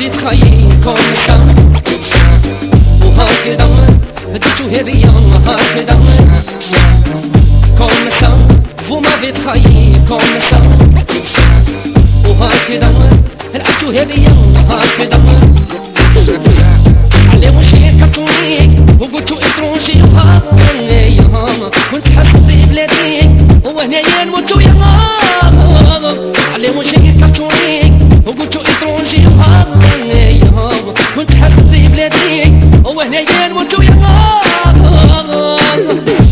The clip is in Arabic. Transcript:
بيتخيل كومسا وهكذا بديتو هبيا هكذا كومسا وما بيتخيل كومسا وهكذا لعبتو هبيا هكذا